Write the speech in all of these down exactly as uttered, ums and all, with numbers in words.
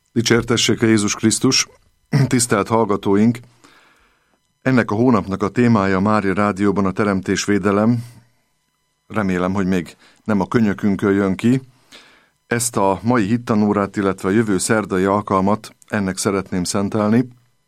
Dicsértessék a Jézus Krisztus, tisztelt hallgatóink! Ennek a hónapnak a témája a Mária Rádióban a teremtésvédelem. Remélem, hogy még nem a könyökünkön jön ki. Ezt a mai hittanórát, illetve a jövő szerdai alkalmat ennek szeretném szentelni.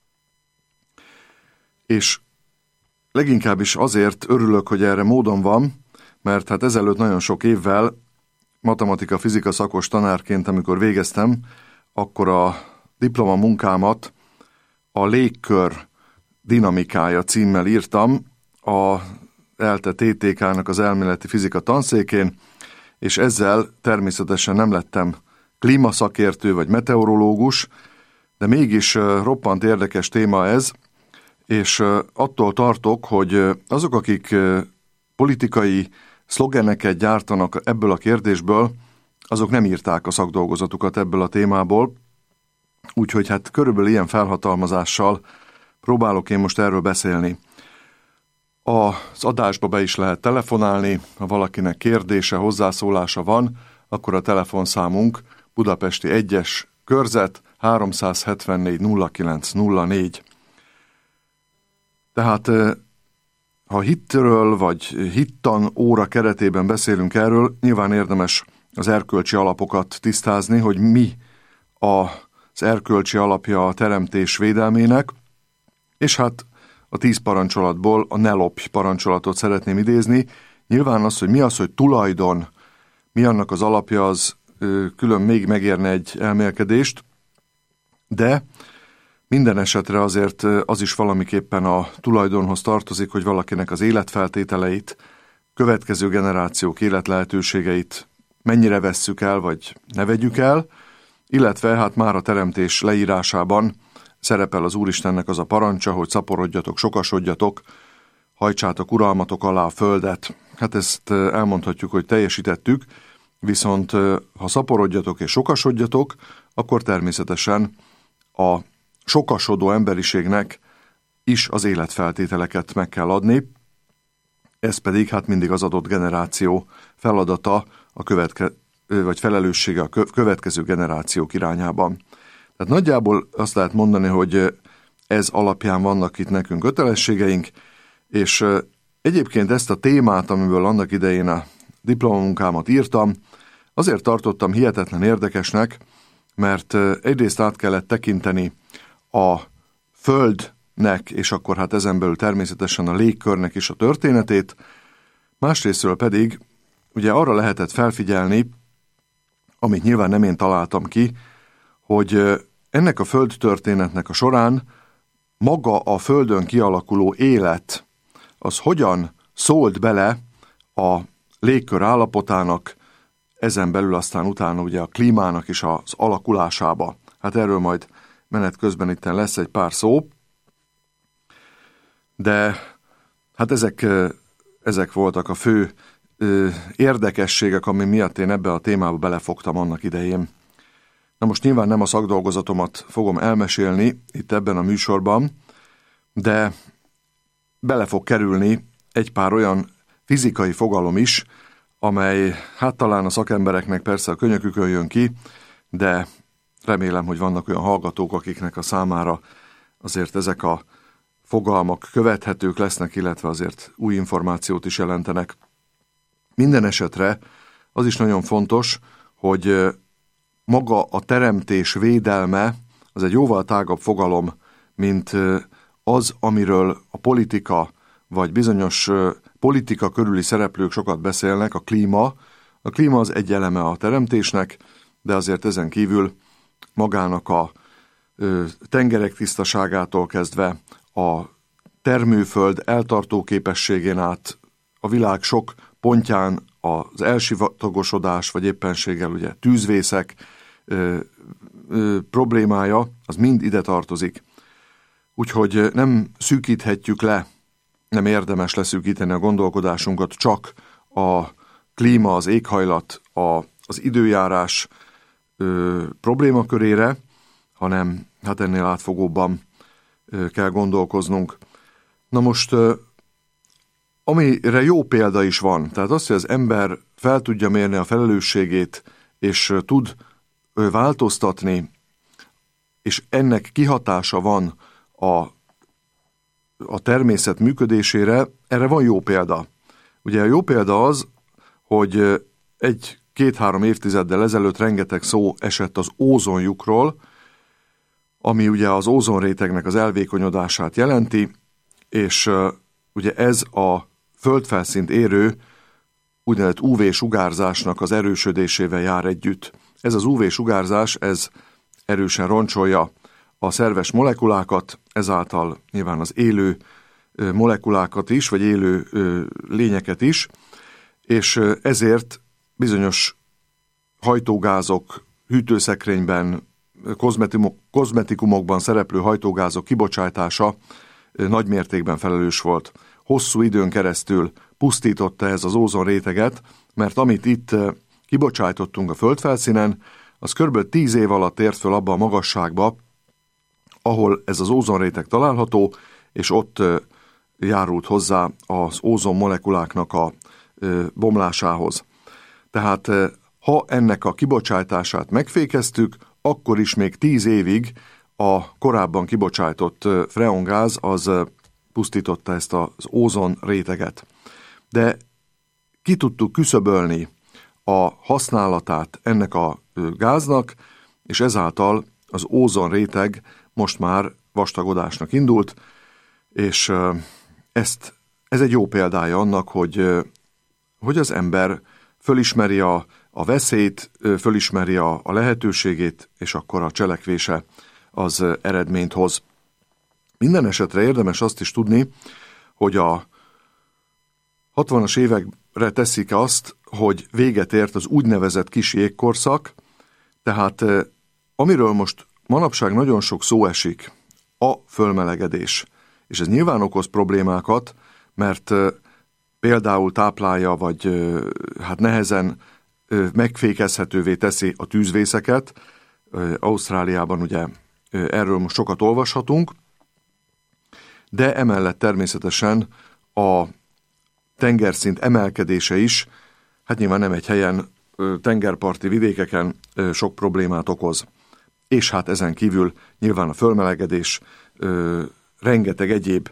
És leginkább is azért örülök, hogy erre módon van, mert hát ezelőtt nagyon sok évvel matematika-fizika szakos tanárként, amikor végeztem, akkor a diplomamunkámat a légkör dinamikája címmel írtam a ELTE té té ká-nak az elméleti fizika tanszékén, és ezzel természetesen nem lettem klímaszakértő vagy meteorológus, de mégis roppant érdekes téma ez, és attól tartok, hogy azok, akik politikai szlogeneket gyártanak ebből a kérdésből, azok nem írták a szakdolgozatukat ebből a témából, úgyhogy hát körülbelül ilyen felhatalmazással próbálok én most erről beszélni. Az adásba be is lehet telefonálni, ha valakinek kérdése, hozzászólása van, akkor a telefonszámunk Budapesti egyes körzet háromszázhetvennégy nulla kilenc nulla négy. Tehát ha hitről vagy hittan óra keretében beszélünk erről, nyilván érdemes az erkölcsi alapokat tisztázni, hogy mi az erkölcsi alapja a teremtés védelmének, és hát a tíz parancsolatból a ne lopj parancsolatot szeretném idézni. Nyilván az, hogy mi az, hogy tulajdon, mi annak az alapja, az külön még megérne egy elmélkedést, de minden esetre azért az is valamiképpen a tulajdonhoz tartozik, hogy valakinek az életfeltételeit, következő generációk életlehetőségeit mennyire vesszük el, vagy ne vegyük el, illetve hát már a teremtés leírásában szerepel az Úristennek az a parancsa, hogy szaporodjatok, sokasodjatok, hajtsátok uralmatok alá a földet. Hát ezt elmondhatjuk, hogy teljesítettük, viszont ha szaporodjatok és sokasodjatok, akkor természetesen a sokasodó emberiségnek is az életfeltételeket meg kell adni, ez pedig hát mindig az adott generáció feladata, a követke, vagy felelőssége a következő generációk irányában. Tehát nagyjából azt lehet mondani, hogy ez alapján vannak itt nekünk kötelességeink, és egyébként ezt a témát, amiből annak idején a diplomamunkámat írtam, azért tartottam hihetetlen érdekesnek, mert egyrészt át kellett tekinteni a Földnek, és akkor hát ezen belül természetesen a légkörnek is a történetét, másrésztről pedig ugye arra lehetett felfigyelni, amit nyilván nem én találtam ki, hogy ennek a földtörténetnek a során maga a Földön kialakuló élet, az hogyan szólt bele a légkör állapotának, ezen belül aztán utána ugye a klímának is az alakulásába. Hát erről majd menet közben itt lesz egy pár szó, de hát ezek, ezek voltak a fő érdekességek, ami miatt én ebbe a témába belefogtam annak idején. Na most nyilván nem a szakdolgozatomat fogom elmesélni itt ebben a műsorban, de bele fog kerülni egy pár olyan fizikai fogalom is, amely hát talán a szakembereknek persze a könyökükön jön ki, de remélem, hogy vannak olyan hallgatók, akiknek a számára azért ezek a fogalmak követhetők lesznek, illetve azért új információt is jelentenek. Minden esetre az is nagyon fontos, hogy maga a teremtés védelme az egy jóval tágabb fogalom, mint az, amiről a politika vagy bizonyos politika körüli szereplők sokat beszélnek, a klíma. A klíma az egy eleme a teremtésnek, de azért ezen kívül magának a tengerek tisztaságától kezdve a termőföld eltartó képességén át a világ sok pontján az elsivatagosodás, vagy éppenséggel ugye tűzvészek ö, ö, problémája, az mind ide tartozik. Úgyhogy nem szűkíthetjük le, nem érdemes leszűkíteni a gondolkodásunkat csak a klíma, az éghajlat, a, az időjárás ö, problémakörére, hanem hát ennél átfogóbban ö, kell gondolkoznunk. Na most, ö, amire jó példa is van, tehát az, hogy az ember fel tudja mérni a felelősségét, és ö, tud ö, változtatni és ennek kihatása van a, a természet működésére, erre van jó példa. Ugye a jó példa az, hogy egy két-három évtizeddel ezelőtt rengeteg szó esett az ózonlyukról, ami ugye az ózonrétegnek az elvékonyodását jelenti, és uh, ugye ez a földfelszínt érő úgynevezett ú vé-sugárzásnak az erősödésével jár együtt. Ez az ú vé-sugárzás, ez erősen roncsolja a szerves molekulákat, ezáltal nyilván az élő uh, molekulákat is, vagy élő uh, lényeket is, és uh, ezért bizonyos hajtógázok hűtőszekrényben, kozmetikumokban szereplő hajtógázok kibocsátása nagy mértékben felelős volt. Hosszú időn keresztül pusztította ez az ózonréteget, mert amit itt kibocsátottunk a földfelszínen, az kb. tíz év alatt ért föl abba a magasságba, ahol ez az ózonréteg található, és ott járult hozzá az ózon molekuláknak a bomlásához. Tehát ha ennek a kibocsátását megfékeztük, akkor is még tíz évig a korábban kibocsátott freongáz az pusztította ezt az ózon réteget. De ki tudtuk küszöbölni a használatát ennek a gáznak, és ezáltal az ózon réteg most már vastagodásnak indult, és ezt, ez egy jó példája annak, hogy, hogy az ember fölismeri a a veszélyt, fölismeri a, a lehetőségét, és akkor a cselekvése az eredményt hoz. Minden esetre érdemes azt is tudni, hogy a hatvanas évekre teszik azt, hogy véget ért az úgynevezett kis jégkorszak, tehát amiről most manapság nagyon sok szó esik, a fölmelegedés. És ez nyilván okoz problémákat, mert például táplálja, vagy hát nehezen megfékezhetővé teszi a tűzvészeket. Ausztráliában ugye erről most sokat olvashatunk, de emellett természetesen a tengerszint emelkedése is, hát nyilván nem egy helyen, tengerparti vidékeken sok problémát okoz. És hát ezen kívül nyilván a fölmelegedés rengeteg egyéb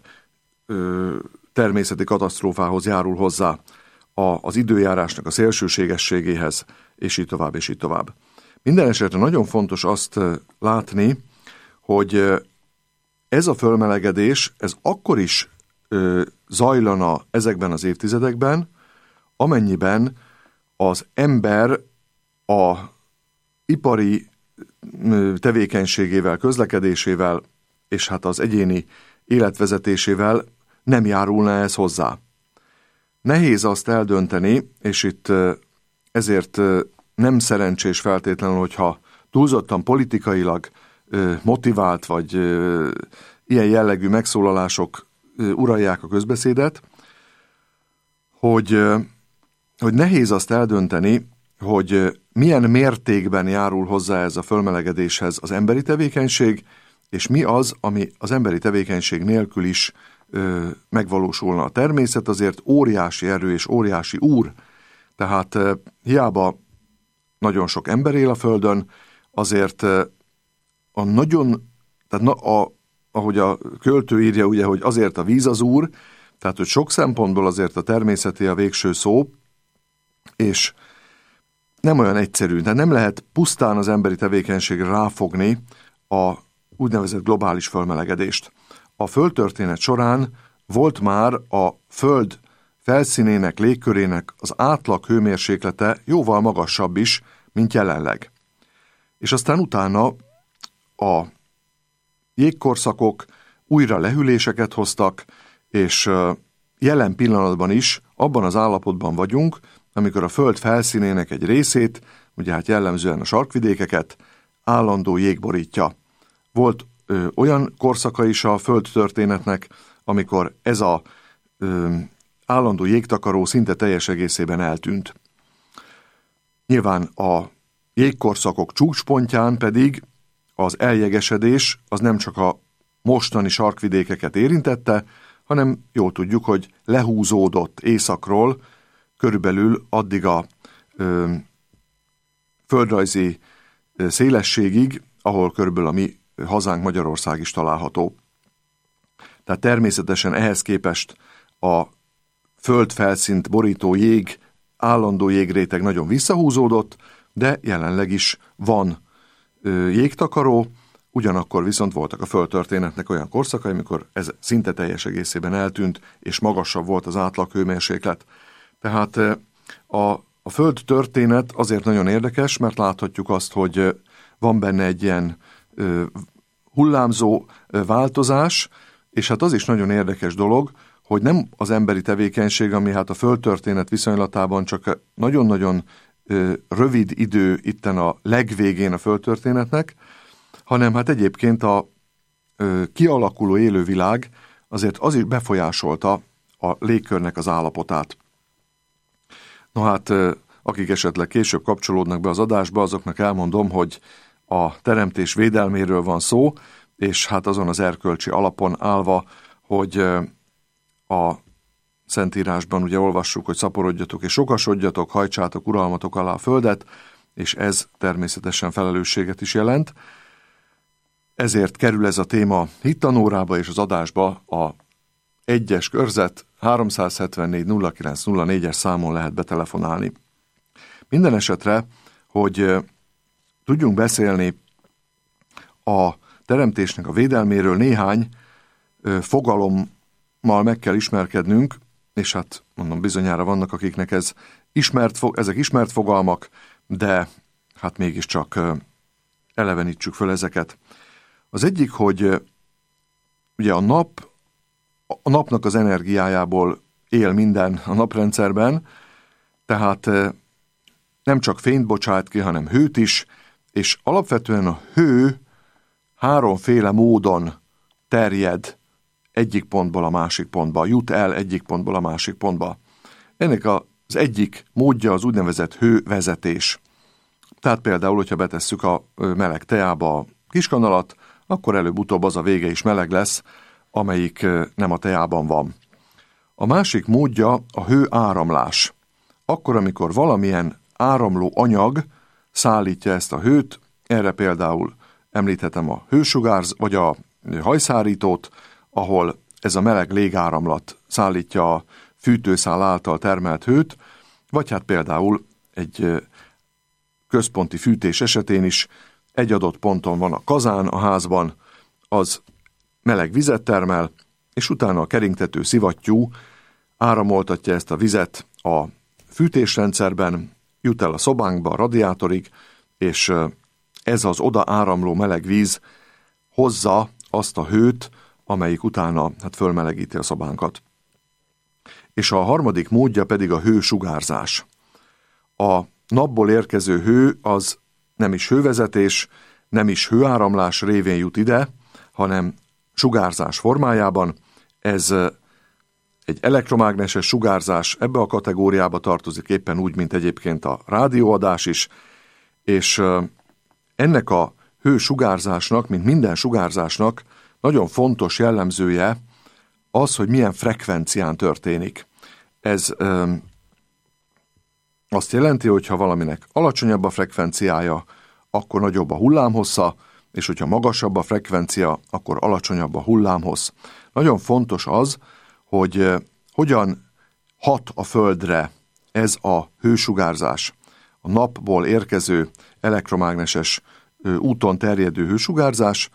természeti katasztrófához járul hozzá, az időjárásnak a szélsőségességéhez, és így tovább, és így tovább. Minden esetre nagyon fontos azt látni, hogy ez a fölmelegedés, ez akkor is zajlana ezekben az évtizedekben, amennyiben az ember a ipari tevékenységével, közlekedésével, és hát az egyéni életvezetésével nem járulna ez hozzá. Nehéz azt eldönteni, és itt ezért nem szerencsés feltétlenül, hogyha túlzottan politikailag motivált, vagy ilyen jellegű megszólalások uralják a közbeszédet, hogy, hogy nehéz azt eldönteni, hogy milyen mértékben járul hozzá ez a fölmelegedéshez az emberi tevékenység, és mi az, ami az emberi tevékenység nélkül is ö, megvalósulna. A természet azért óriási erő és óriási úr, tehát ö, hiába nagyon sok ember él a Földön, azért ö, a nagyon, tehát na, a, ahogy a költő írja, ugye, hogy azért a víz az úr, tehát hogy sok szempontból azért a természeti a végső szó, és nem olyan egyszerű, de nem lehet pusztán az emberi tevékenységre ráfogni a úgynevezett globális fölmelegedést. A földtörténet során volt már a Föld felszínének, légkörének az átlag hőmérséklete jóval magasabb is, mint jelenleg. És aztán utána a jégkorszakok újra lehűléseket hoztak, és jelen pillanatban is abban az állapotban vagyunk, amikor a Föld felszínének egy részét, ugye hát jellemzően a sarkvidékeket, állandó jég borítja. Volt ö, olyan korszaka is a földtörténetnek, amikor ez a ö, állandó jégtakaró szinte teljes egészében eltűnt. Nyilván a jégkorszakok csúcspontján pedig az eljegesedés az nem csak a mostani sarkvidékeket érintette, hanem jól tudjuk, hogy lehúzódott északról körülbelül addig a ö, földrajzi ö, szélességig, ahol körülbelül a mi hazánk Magyarország is található. Tehát természetesen ehhez képest a földfelszínt borító jég, állandó jégréteg nagyon visszahúzódott, de jelenleg is van ö, jégtakaró, ugyanakkor viszont voltak a földtörténetnek olyan korszakai, amikor ez szinte teljes egészében eltűnt, és magasabb volt az átlag hőmérséklet. Tehát a, a földtörténet azért nagyon érdekes, mert láthatjuk azt, hogy van benne egy ilyen ö, hullámzó ö, változás, és hát az is nagyon érdekes dolog, hogy nem az emberi tevékenység, ami hát a földtörténet viszonylatában csak nagyon-nagyon ö, rövid idő itten a legvégén a földtörténetnek, hanem hát egyébként a ö, kialakuló élővilág azért az is befolyásolta a légkörnek az állapotát. No hát, ö, akik esetleg később kapcsolódnak be az adásba, azoknak elmondom, hogy a teremtés védelméről van szó, és hát azon az erkölcsi alapon állva, hogy ö, a Szentírásban ugye olvassuk, hogy szaporodjatok és sokasodjatok, hajtsátok uralmatok alá a földet, és ez természetesen felelősséget is jelent. Ezért kerül ez a téma hittanórába és az adásba a egyes körzet háromszázhetvennégy nulla kilenc nulla négyes számon lehet betelefonálni. Minden esetre, hogy tudjunk beszélni a teremtésnek a védelméről, néhány fogalommal meg kell ismerkednünk, és hát mondom, bizonyára vannak, akiknek ez ismert, ezek ismert fogalmak, de hát mégiscsak elevenítsük föl ezeket. Az egyik, hogy ugye a nap, a napnak az energiájából él minden a naprendszerben, tehát nem csak fényt bocsát ki, hanem hőt is, és alapvetően a hő háromféle módon terjed egyik pontból a másik pontba, jut el egyik pontból a másik pontba. Ennek az egyik módja az úgynevezett hővezetés. Tehát például, hogyha betesszük a meleg teába a kiskanalat, akkor előbb-utóbb az a vége is meleg lesz, amelyik nem a teában van. A másik módja a hőáramlás. Akkor, amikor valamilyen áramló anyag szállítja ezt a hőt, erre például említhetem a hősugárz, vagy a hajszárítót, ahol ez a meleg légáramlat szállítja a fűtőszál által termelt hőt, vagy hát például egy központi fűtés esetén is egy adott ponton van a kazán a házban, az meleg vizet termel, és utána a keringtető szivattyú áramoltatja ezt a vizet a fűtésrendszerben, jut el a szobánkba, a radiátorig, és ez az oda áramló meleg víz hozza azt a hőt, amelyik utána hát fölmelegíti a szobánkat. És a harmadik módja pedig a hősugárzás. A napból érkező hő az nem is hővezetés, nem is hőáramlás révén jut ide, hanem sugárzás formájában. Ez egy elektromágneses sugárzás, ebbe a kategóriába tartozik éppen úgy, mint egyébként a rádióadás is, és ennek a hősugárzásnak, mint minden sugárzásnak nagyon fontos jellemzője az, hogy milyen frekvencián történik. Ez ö, azt jelenti, hogy ha valaminek alacsonyabb a frekvenciája, akkor nagyobb a hullámhossza, és hogyha magasabb a frekvencia, akkor alacsonyabb a hullámhossz. Nagyon fontos az, hogy ö, hogyan hat a Földre ez a hősugárzás. A napból érkező elektromágneses ö, úton terjedő hősugárzás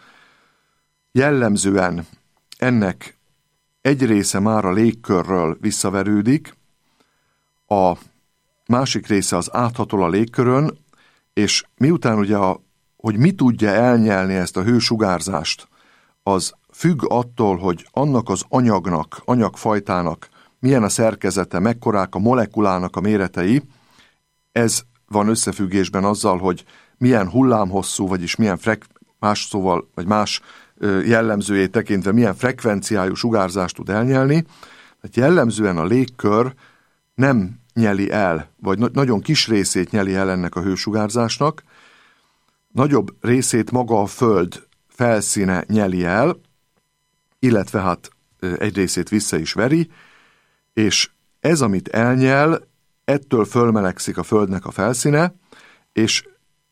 jellemzően ennek egy része már a légkörről visszaverődik, a másik része az áthatol a légkörön, és miután ugye, a, hogy mi tudja elnyelni ezt a hősugárzást, az függ attól, hogy annak az anyagnak, anyagfajtának milyen a szerkezete, mekkorák a molekulának a méretei, ez van összefüggésben azzal, hogy milyen hullámhosszú, vagyis milyen frek, más szóval, vagy más jellemzőjét tekintve milyen frekvenciájú sugárzást tud elnyelni. Tehát jellemzően a légkör nem nyeli el, vagy na- nagyon kis részét nyeli el ennek a hősugárzásnak, nagyobb részét maga a Föld felszíne nyeli el, illetve hát egy részét vissza is veri, és ez, amit elnyel, ettől fölmelegszik a Földnek a felszíne, és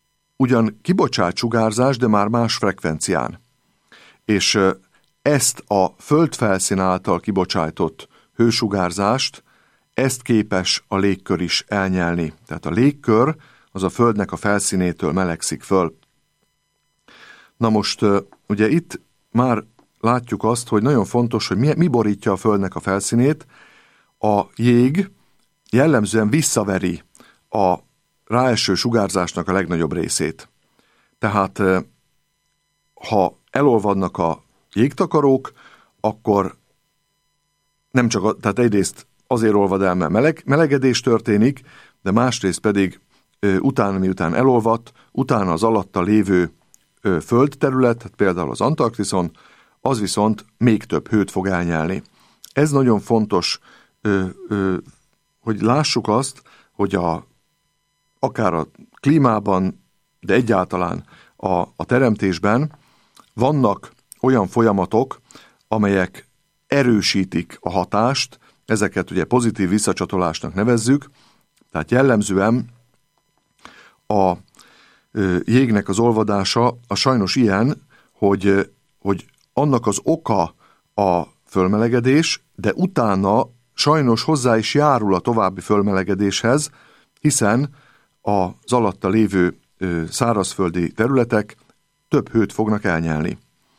ugyan kibocsát sugárzás, de már más frekvencián. És ezt a földfelszín által kibocsájtott hősugárzást, ezt képes a légkör is elnyelni. Tehát a légkör az a Földnek a felszínétől melegszik föl. Na most ugye itt már látjuk azt, hogy nagyon fontos, hogy mi, mi borítja a Földnek a felszínét. A jég jellemzően visszaveri a ráeső sugárzásnak a legnagyobb részét. Tehát ha elolvadnak a jégtakarók, akkor nem csak, a, tehát egyrészt azért olvad el, mert meleg, melegedés történik, de másrészt pedig ö, utána, miután elolvadt, utána az alatta lévő ö, földterület, tehát például az Antarktiszon, az viszont még több hőt fog elnyelni. Ez nagyon fontos, ö, ö, hogy lássuk azt, hogy a, akár a klímában, de egyáltalán a, a teremtésben vannak olyan folyamatok, amelyek erősítik a hatást, ezeket ugye pozitív visszacsatolásnak nevezzük, tehát jellemzően a ö, jégnek az olvadása a sajnos ilyen, hogy, hogy annak az oka a fölmelegedés, de utána sajnos hozzá is járul a további fölmelegedéshez, hiszen az alatta lévő ö, szárazföldi területek több hőt fognak elnyelni.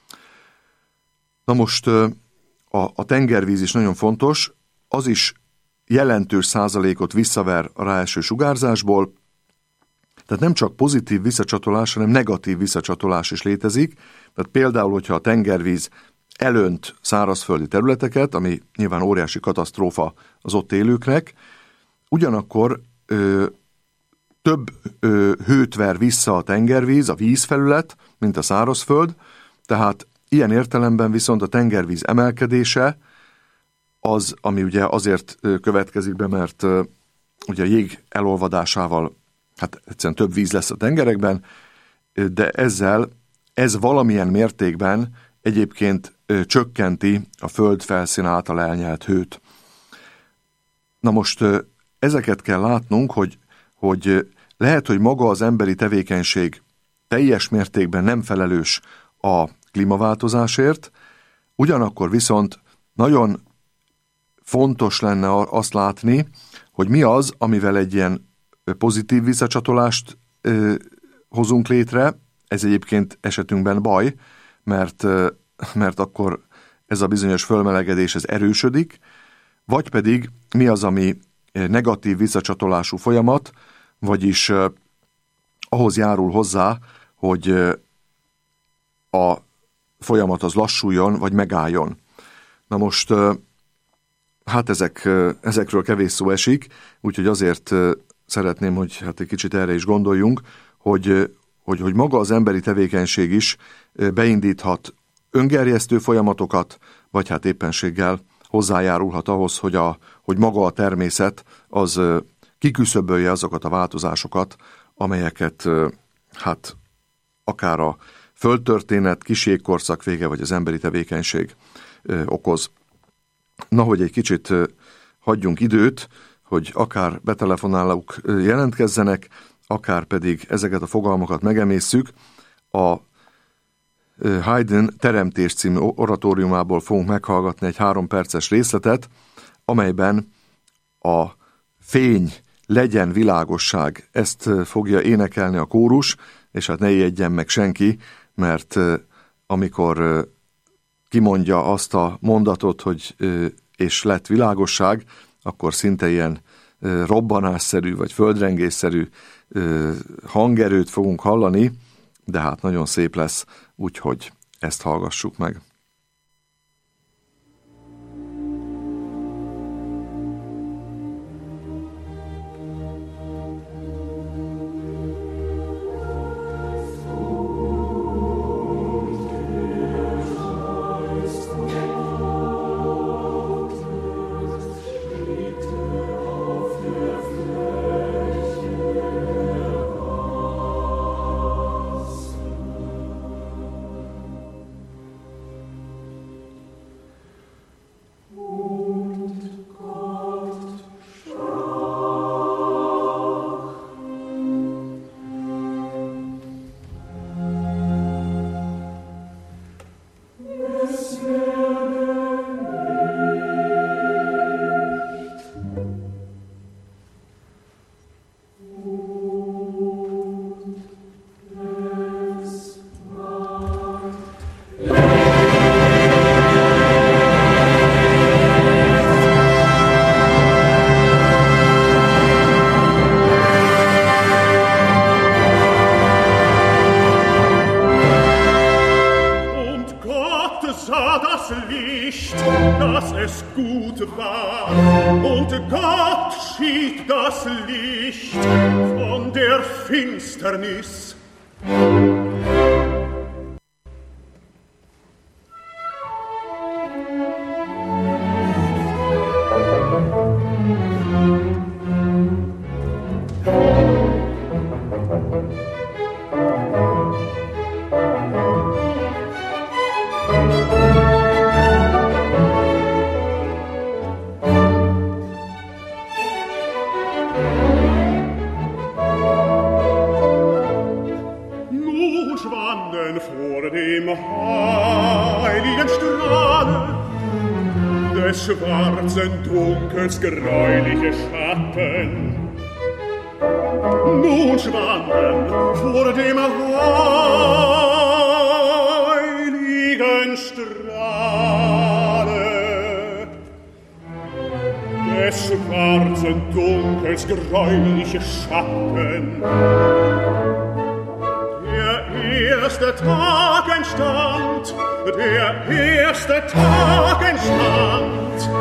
Na most ö, a, a tengervíz is nagyon fontos, az is jelentős százalékot visszaver a ráeső sugárzásból, tehát nem csak pozitív visszacsatolás, hanem negatív visszacsatolás is létezik. Tehát például, hogyha a tengervíz elönt szárazföldi területeket, ami nyilván óriási katasztrófa az ott élőknek, ugyanakkor ö, több ö, hőt ver vissza a tengervíz, a vízfelület, mint a szárazföld, tehát ilyen értelemben viszont a tengervíz emelkedése az, ami ugye azért következik be, mert ugye a jég elolvadásával hát egyszerűen több víz lesz a tengerekben, de ezzel ez valamilyen mértékben egyébként csökkenti a föld felszín által elnyelt hőt. Na most ezeket kell látnunk, hogy, hogy lehet, hogy maga az emberi tevékenység teljes mértékben nem felelős a klímaváltozásért, ugyanakkor viszont nagyon fontos lenne azt látni, hogy mi az, amivel egy ilyen pozitív visszacsatolást ö, hozunk létre. Ez egyébként esetünkben baj, mert, ö, mert akkor ez a bizonyos fölmelegedés ez erősödik, vagy pedig mi az, ami negatív visszacsatolású folyamat, vagyis ö, ahhoz járul hozzá, hogy ö, a folyamat az lassuljon, vagy megálljon. Na most ö, hát ezek, ezekről kevés szó esik, úgyhogy azért szeretném, hogy hát egy kicsit erre is gondoljunk, hogy, hogy, hogy maga az emberi tevékenység is beindíthat öngerjesztő folyamatokat, vagy hát éppenséggel hozzájárulhat ahhoz, hogy, a, hogy maga a természet az kiküszöbölje azokat a változásokat, amelyeket hát akár a földtörténet, kis jégkorszak vége, vagy az emberi tevékenység okoz. Na, hogy egy kicsit hagyjunk időt, hogy akár betelefonálók jelentkezzenek, akár pedig ezeket a fogalmakat megemészszük. A Haydn Teremtés című oratóriumából fogunk meghallgatni egy három perces részletet, amelyben a fény, legyen világosság, ezt fogja énekelni a kórus, és hát ne ijedjen meg senki, mert amikor kimondja azt a mondatot, hogy és lett világosság, akkor szinte ilyen robbanásszerű vagy földrengésszerű hangerőt fogunk hallani, de hát nagyon szép lesz, úgyhogy ezt hallgassuk meg. Licht, dass es gut war, und Gott schied das Licht von der Finsternis. Schwarzen Dunkels gräuliche Schatten. Nun schwanden vor dem heiligen Strahle des schwarzen Dunkels gräuliche Schatten. Der erste Tag entstand, der erste Tag entstand.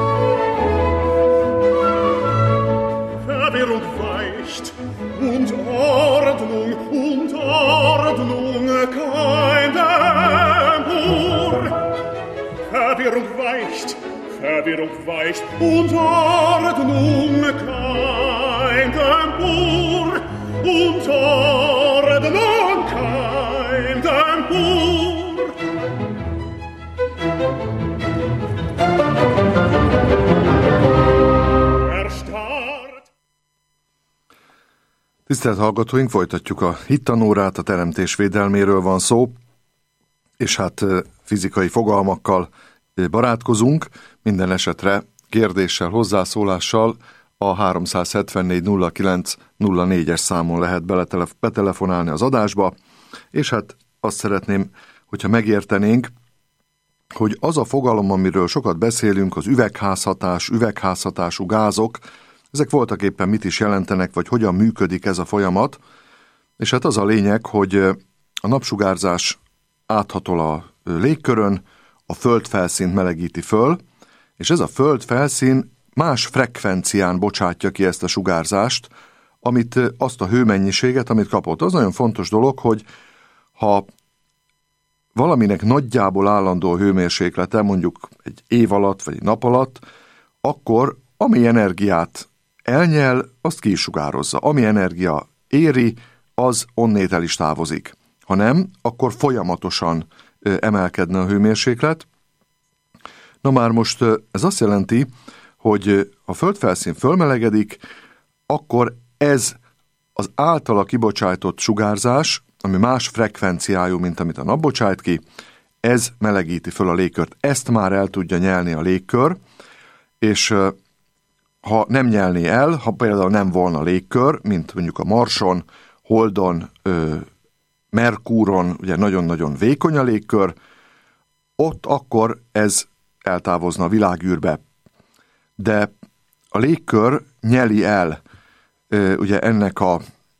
Verwirrung weicht und Ordnung und Ordnung kein Dämmer. Verwirrung weicht, Verwirrung weicht und Ordnung kein Dämmer. Und Ordnung kein Dämmer. Tisztelt hallgatóink, folytatjuk a hittanórát, a teremtés védelméről van szó, és hát fizikai fogalmakkal barátkozunk, minden esetre kérdéssel, hozzászólással a háromszázhetvennégy nulla kilenc nulla négyes számon lehet betelefonálni az adásba, és hát azt szeretném, hogyha megértenénk, hogy az a fogalom, amiről sokat beszélünk, az üvegházhatás, üvegházhatású gázok, ezek voltak éppen mit is jelentenek, vagy hogyan működik ez a folyamat, és hát az a lényeg, hogy a napsugárzás áthatol a légkörön, a földfelszínt melegíti föl, és ez a földfelszín más frekvencián bocsátja ki ezt a sugárzást, amit azt a hőmennyiséget, amit kapott. Az nagyon fontos dolog, hogy ha valaminek nagyjából állandó hőmérséklete, mondjuk egy év alatt, vagy egy nap alatt, akkor ami energiát elnyel, azt ki is sugározza. Ami energia éri, az onnét el is távozik. Ha nem, akkor folyamatosan emelkedne a hőmérséklet. Na már most ez azt jelenti, hogy a földfelszín fölmelegedik, akkor ez az általa kibocsájtott sugárzás, ami más frekvenciájú, mint amit a nap bocsájt ki, ez melegíti föl a légkört. Ezt már el tudja nyelni a légkör, és ha nem nyelné el, ha például nem volna légkör, mint mondjuk a Marson, Holdon, ö, Merkúron, ugye nagyon-nagyon vékony a légkör, ott akkor ez eltávozna a világűrbe. De a légkör nyeli el ö, ugye ennek a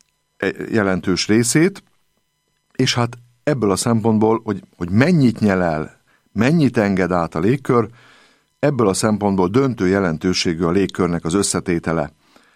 jelentős részét, és hát ebből a szempontból, hogy, hogy mennyit nyel el, mennyit enged át a légkör, ebből a szempontból döntő jelentőségű a légkörnek az összetétele.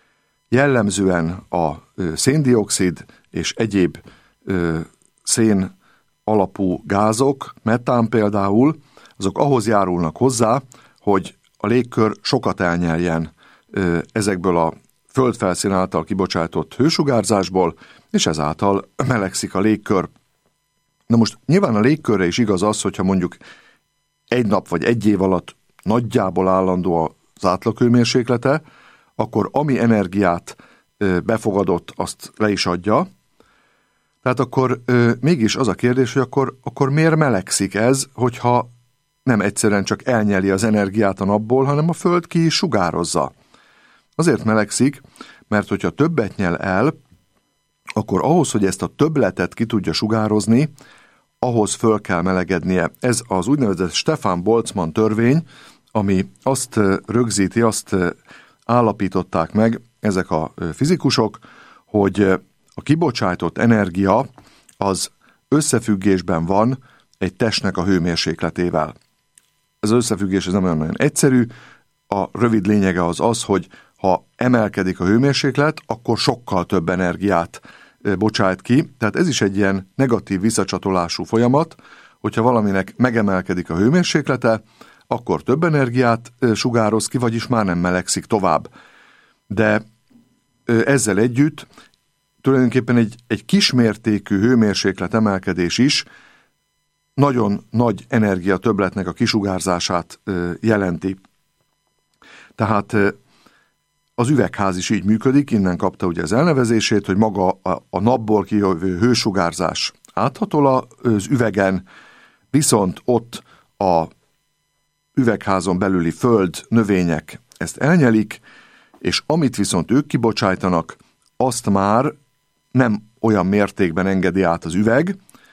Jellemzően a széndioxid és egyéb ö, szén alapú gázok, metán például, azok ahhoz járulnak hozzá, hogy a légkör sokat elnyeljen ö, ezekből a földfelszín által kibocsátott hősugárzásból, és ezáltal melegszik a légkör. Na most nyilván a légkörre is igaz az, hogyha mondjuk egy nap vagy egy év alatt nagyjából állandó az átlaghőmérséklete, akkor ami energiát befogadott, azt le is adja. Tehát akkor mégis az a kérdés, hogy akkor, akkor miért melegszik ez, hogyha nem egyszerűen csak elnyeli az energiát a napból, hanem a Föld ki is sugározza. Azért melegszik, mert hogyha többet nyel el, akkor ahhoz, hogy ezt a többletet ki tudja sugározni, ahhoz föl kell melegednie. Ez az úgynevezett Stefan Boltzmann törvény, ami azt rögzíti, azt állapították meg ezek a fizikusok, hogy a kibocsájtott energia az összefüggésben van egy testnek a hőmérsékletével. ez az összefüggés ez nem olyan nagyon egyszerű. A rövid lényege az az, hogy ha emelkedik a hőmérséklet, akkor sokkal több energiát bocsájt ki. Tehát ez is egy ilyen negatív visszacsatolású folyamat, hogyha valaminek megemelkedik a hőmérséklete, akkor több energiát sugároz ki, vagyis már nem melegszik tovább. De ezzel együtt tulajdonképpen egy, egy kismértékű hőmérséklet emelkedés is nagyon nagy energia többletnek a kisugárzását jelenti. Tehát az üvegház is így működik, innen kapta ugye az elnevezését, hogy maga a, a napból kijövő hősugárzás áthatol az üvegen, viszont ott a üvegházon belüli föld, növények ezt elnyelik, és amit viszont ők kibocsájtanak, azt már nem olyan mértékben engedi át az üveg,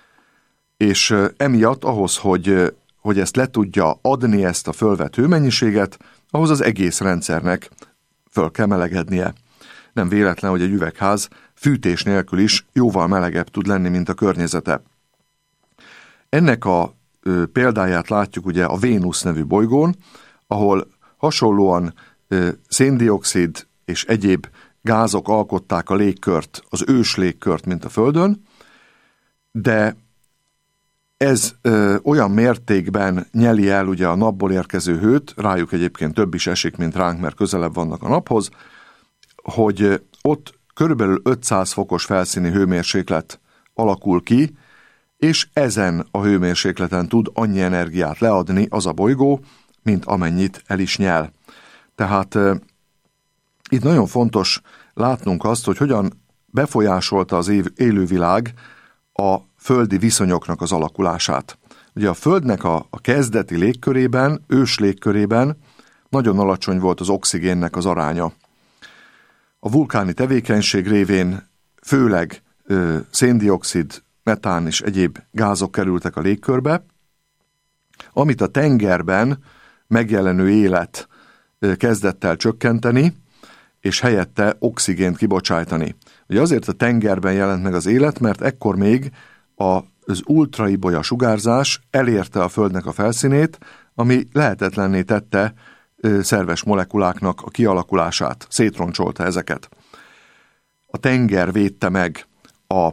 és emiatt ahhoz, hogy, hogy ezt le tudja adni, ezt a fölvett hőmennyiséget, ahhoz az egész rendszernek föl kell melegednie. Nem véletlen, hogy egy üvegház fűtés nélkül is jóval melegebb tud lenni, mint a környezete. Ennek a ö, példáját látjuk ugye a Vénusz nevű bolygón, ahol hasonlóan ö, széndioxid és egyéb gázok alkották a légkört, az ős légkört, mint a Földön, de ez ö, olyan mértékben nyeli el ugye a napból érkező hőt, rájuk egyébként több is esik, mint ránk, mert közelebb vannak a naphoz, hogy ott körülbelül ötszáz fokos felszíni hőmérséklet alakul ki, és ezen a hőmérsékleten tud annyi energiát leadni az a bolygó, mint amennyit el is nyel. Tehát ö, itt nagyon fontos látnunk azt, hogy hogyan befolyásolta az év, élővilág a földi viszonyoknak az alakulását. Ugye a Földnek a, a kezdeti légkörében, ős légkörében nagyon alacsony volt az oxigénnek az aránya. A vulkáni tevékenység révén főleg ö, széndioxid, metán és egyéb gázok kerültek a légkörbe, amit a tengerben megjelenő élet ö, kezdett el csökkenteni, és helyette oxigént kibocsájtani. Ugye azért a tengerben jelent meg az élet, mert ekkor még az ultraibolya sugárzás elérte a Földnek a felszínét, ami lehetetlenné tette szerves molekuláknak a kialakulását, szétroncsolta ezeket. A tenger védte meg a,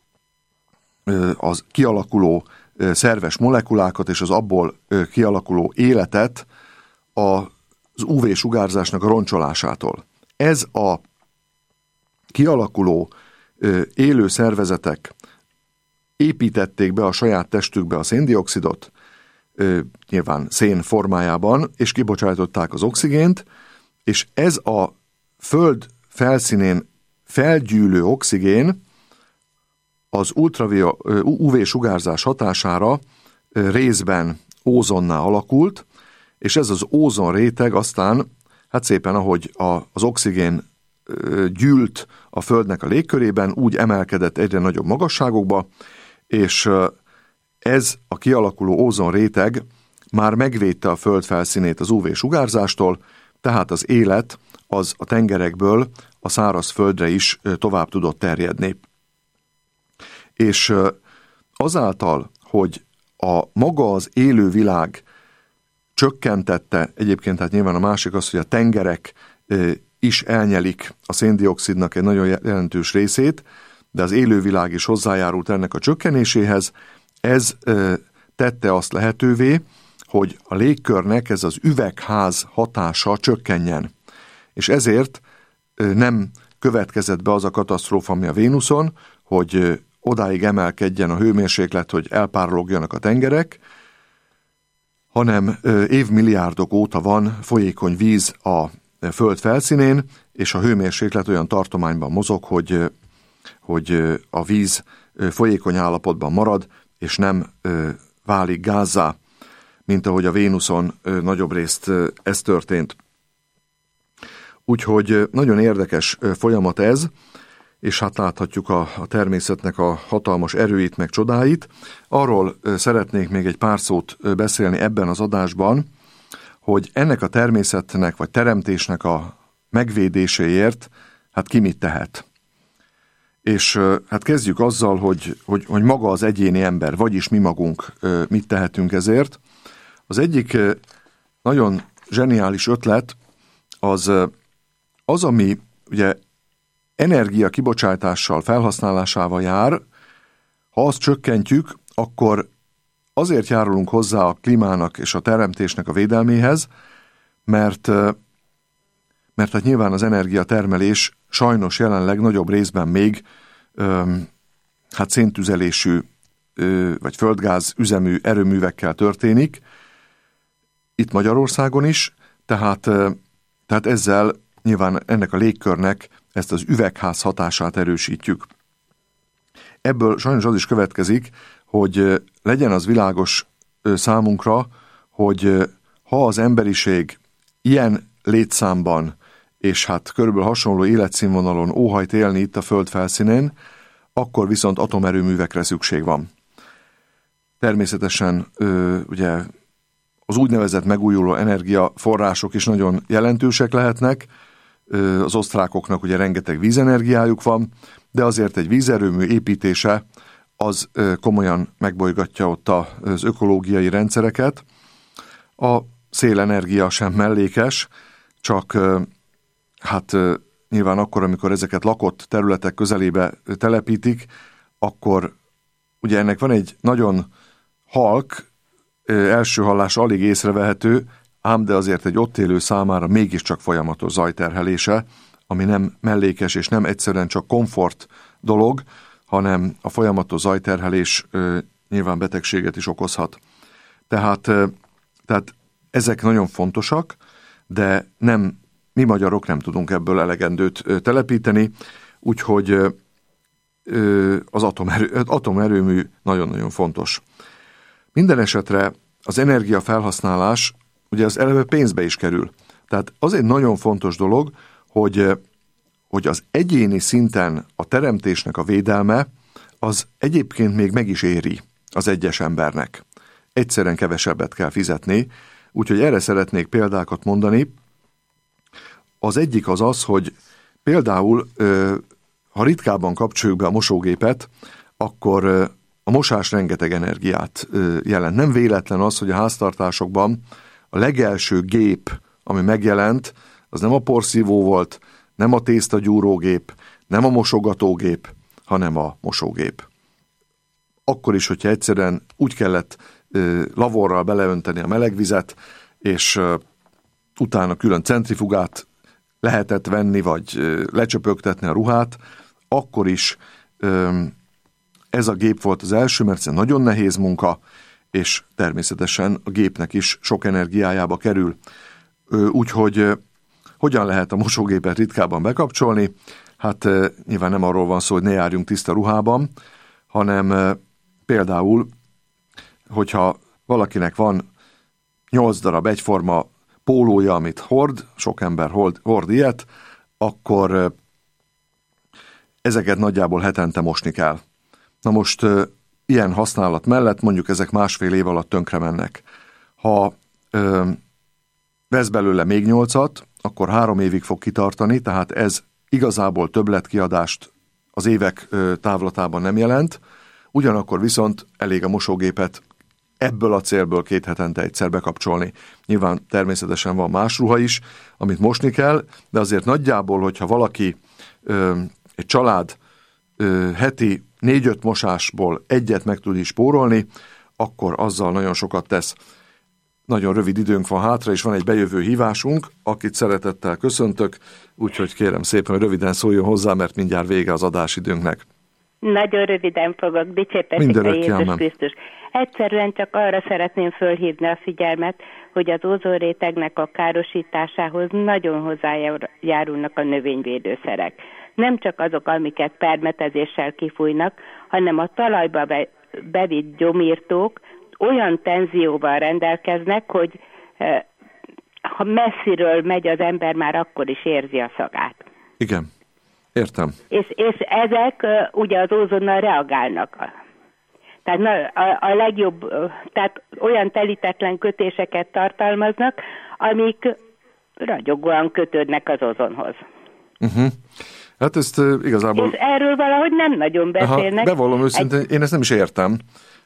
az kialakuló szerves molekulákat és az abból kialakuló életet az ú vé-sugárzásnak a roncsolásától. Ez a kialakuló élő szervezetek építették be a saját testükbe a széndioxidot, nyilván szén formájában, és kibocsátották az oxigént, és ez a Föld felszínén felgyűlő oxigén az ú vé-sugárzás hatására részben ózonná alakult, és ez az ózon réteg aztán, hát szépen ahogy a, az oxigén gyűlt a Földnek a légkörében, úgy emelkedett egyre nagyobb magasságokba, és ez a kialakuló ózon réteg már megvédte a Föld felszínét az ú vé-sugárzástól, tehát az élet az a tengerekből a száraz földre is tovább tudott terjedni. És azáltal, hogy a maga az élővilág csökkentette, egyébként hát nyilván a másik az, hogy a tengerek is elnyelik a széndioxidnak egy nagyon jelentős részét, de az élővilág is hozzájárult ennek a csökkenéséhez. Ez ö, tette azt lehetővé, hogy a légkörnek ez az üvegház hatása csökkenjen. És ezért ö, nem következett be az a katasztrófa, ami a Vénuszon, hogy ö, odáig emelkedjen a hőmérséklet, hogy elpárologjanak a tengerek, hanem ö, évmilliárdok óta van folyékony víz a Föld felszínén, és a hőmérséklet olyan tartományban mozog, hogy, hogy a víz folyékony állapotban marad, és nem válik gázzá, mint ahogy a Vénuszon nagyobb részt ez történt. Úgyhogy nagyon érdekes folyamat ez, és hát láthatjuk a, a természetnek a hatalmas erőit, meg csodáit. Arról szeretnék még egy pár szót beszélni ebben az adásban, hogy ennek a természetnek, vagy teremtésnek a megvédéséért, hát ki mit tehet. És hát kezdjük azzal, hogy, hogy, hogy maga az egyéni ember, vagyis mi magunk mit tehetünk ezért. Az egyik nagyon zseniális ötlet az, az ami ugye energia kibocsátással, felhasználásával jár. Ha azt csökkentjük, akkor azért járulunk hozzá a klímának és a teremtésnek a védelméhez, mert, mert hát nyilván az energiatermelés sajnos jelenleg nagyobb részben még öm, hát széntüzelésű ö, vagy földgáz üzemű erőművekkel történik, itt Magyarországon is, tehát, ö, tehát ezzel nyilván ennek a légkörnek ezt az üvegház hatását erősítjük. Ebből sajnos az is következik, hogy legyen az világos számunkra, hogy ha az emberiség ilyen létszámban és hát körülbelül hasonló életszínvonalon óhajt élni itt a Föld felszínén, akkor viszont atomerőművekre szükség van. Természetesen ugye az úgynevezett megújuló energiaforrások is nagyon jelentősek lehetnek, az osztrákoknak ugye rengeteg vízenergiájuk van, de azért egy vízerőmű építése az komolyan megbolygatja ott az ökológiai rendszereket. A szélenergia sem mellékes, csak hát nyilván akkor, amikor ezeket lakott területek közelébe telepítik, akkor ugye ennek van egy nagyon halk, első hallás alig észrevehető, ám de azért egy ott élő számára mégiscsak folyamatos zajterhelése, ami nem mellékes és nem egyszerűen csak komfort dolog, hanem a folyamatos zajterhelés ö, nyilván betegséget is okozhat. Tehát, ö, tehát ezek nagyon fontosak, de nem, mi magyarok nem tudunk ebből elegendőt ö, telepíteni, úgyhogy ö, ö, az atomerő, atomerőmű nagyon-nagyon fontos. Minden esetre az energiafelhasználás ugye az eleve pénzbe is kerül. Tehát az egy nagyon fontos dolog, hogy, hogy az egyéni szinten a teremtésnek a védelme az egyébként még meg is éri az egyes embernek. Egyszerűen kevesebbet kell fizetni, úgyhogy erre szeretnék példákat mondani. Az egyik az az, hogy például, ha ritkábban kapcsoljuk be a mosógépet, akkor a mosás rengeteg energiát jelent. Nem véletlen az, hogy a háztartásokban a legelső gép, ami megjelent, az nem a porszívó volt, nem a tésztagyúrógép, nem a mosogatógép, hanem a mosógép. Akkor is, hogyha egyszerűen úgy kellett ö, lavorral beleönteni a melegvizet, és ö, utána külön centrifugát lehetett venni, vagy ö, lecsöpögtetni a ruhát, akkor is ö, ez a gép volt az első, mert ez nagyon nehéz munka, és természetesen a gépnek is sok energiájába kerül. Úgyhogy hogyan lehet a mosógépet ritkában bekapcsolni? Hát nyilván nem arról van szó, hogy ne járjunk tiszta ruhában, hanem például, hogyha valakinek van nyolc darab egyforma pólója, amit hord, sok ember hord, hord ilyet, akkor ezeket nagyjából hetente mosni kell. Na most ilyen használat mellett mondjuk ezek másfél év alatt tönkre mennek. Ha ö, vesz belőle még nyolcat, akkor három évig fog kitartani, tehát ez igazából többletkiadást az évek ö, távlatában nem jelent, ugyanakkor viszont elég a mosógépet ebből a célból két hetente egyszer bekapcsolni. Nyilván természetesen van más ruha is, amit mosni kell, de azért nagyjából, hogyha valaki, ö, egy család ö, heti négy-öt mosásból egyet meg tud is spórolni, akkor azzal nagyon sokat tesz. Nagyon rövid időnk van hátra, és van egy bejövő hívásunk, akit szeretettel köszöntök, úgyhogy kérem szépen, hogy röviden szóljon hozzá, mert mindjárt vége az adásidőnknek. Nagyon röviden fogok, dicsértetik a Jézus Krisztus. Egyszerűen csak arra szeretném fölhívni a figyelmet, hogy az ózonrétegnek a károsításához nagyon hozzájárulnak a növényvédőszerek. Nem csak azok, amiket permetezéssel kifújnak, hanem a talajba be, bevitt gyomírtók olyan tenzióval rendelkeznek, hogy eh, ha messziről megy az ember, már akkor is érzi a szagát. Igen, értem. És, és ezek uh, ugye az ózonnal reagálnak. Tehát na, a, a legjobb, uh, tehát olyan telítetlen kötéseket tartalmaznak, amik ragyogóan kötődnek az ózonhoz. Uh-huh. Hát ezt uh, igazából... És erről valahogy nem nagyon beszélnek. Aha, bevallom őszintén, Egy... én ezt nem is értem,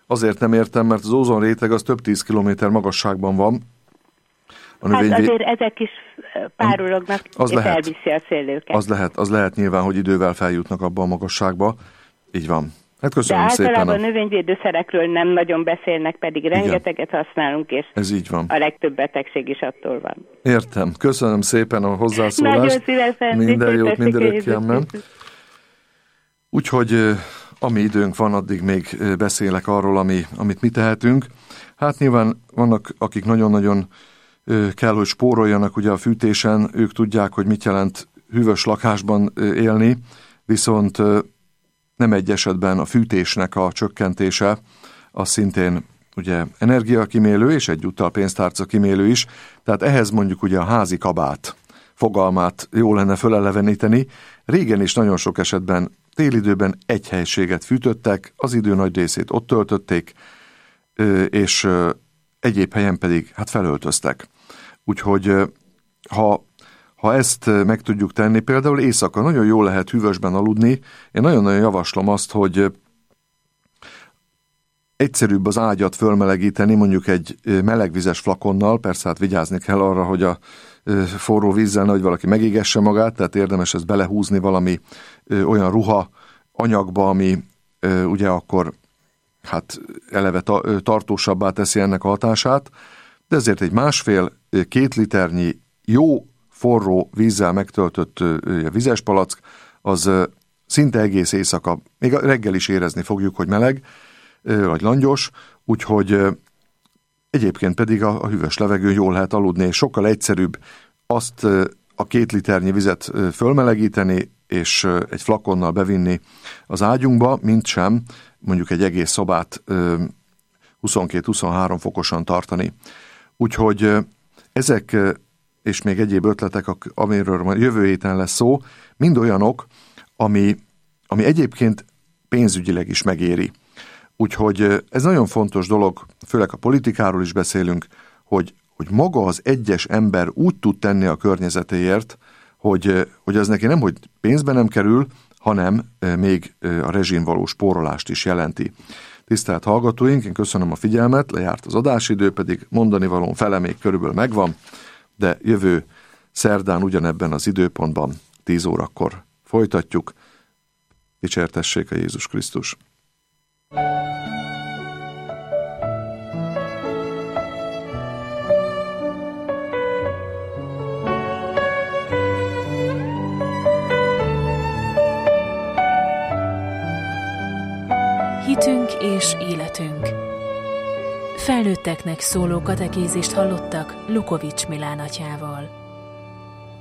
azért nem értem, mert az ózonréteg az több tíz kilométer magasságban van. A növényvé... Hát azért ezek is párolognak, az és lehet, elviszi a szőlőket. Az lehet, az lehet nyilván, hogy idővel feljutnak abba a magasságba. Így van. Hát köszönöm de szépen. De általában a növényvédőszerekről nem nagyon beszélnek, pedig rengeteget igen. használunk, és ez így van. A legtöbb betegség is attól van. Értem. Köszönöm szépen a hozzászólást. Nagyon szívesen. Minden jót, mindenekben. Úgyhogy ami időnk van, addig még beszélek arról, ami, amit mi tehetünk. Hát nyilván vannak, akik nagyon-nagyon kell, hogy spóroljanak ugye a fűtésen, ők tudják, hogy mit jelent hűvös lakásban élni, viszont nem egy esetben a fűtésnek a csökkentése, az szintén ugye energiakimélő, és egyúttal pénztárca kimélő is, tehát ehhez mondjuk ugye a házi kabát fogalmát jó lenne föleleveníteni. Régen is nagyon sok esetben télidőben egy helységet fűtöttek, az idő nagy részét ott töltötték, és egyéb helyen pedig hát felöltöztek. Úgyhogy ha, ha ezt meg tudjuk tenni, például éjszaka nagyon jól lehet hűvösben aludni, én nagyon-nagyon javaslom azt, hogy egyszerűbb az ágyat fölmelegíteni, mondjuk egy melegvizes flakonnal, persze hát vigyázni kell arra, hogy a forró vízzel nehogy valaki megégesse magát, tehát érdemes ezt belehúzni valami olyan ruha anyagba, ami ugye akkor hát eleve tartósabbá teszi ennek a hatását, de ezért egy másfél-két liternyi jó forró vízzel megtöltött vizes palack, az szinte egész éjszaka, még reggel is érezni fogjuk, hogy meleg, vagy langyos, úgyhogy egyébként pedig a, a hűvös levegőn jól lehet aludni, és sokkal egyszerűbb azt a két liternyi vizet fölmelegíteni, és egy flakonnal bevinni az ágyunkba, mint sem mondjuk egy egész szobát huszonkét-huszonhárom fokosan tartani. Úgyhogy ezek és még egyéb ötletek, amiről jövő héten lesz szó, mind olyanok, ami, ami egyébként pénzügyileg is megéri. Úgyhogy ez nagyon fontos dolog, főleg a politikáról is beszélünk, hogy, hogy maga az egyes ember úgy tud tenni a környezetéért, hogy, hogy az neki nem, hogy pénzbe nem kerül, hanem még a rezsin való spórolást is jelenti. Tisztelt hallgatóink, én köszönöm a figyelmet, lejárt az adásidő, pedig mondani valón fele még körülbelül megvan, de jövő szerdán ugyanebben az időpontban, tíz órakor folytatjuk. Dicsértessék a Jézus Krisztus! Hitünk és életünk. Felnőtteknek szóló katekézist hallottak Lukovics Milán atyával.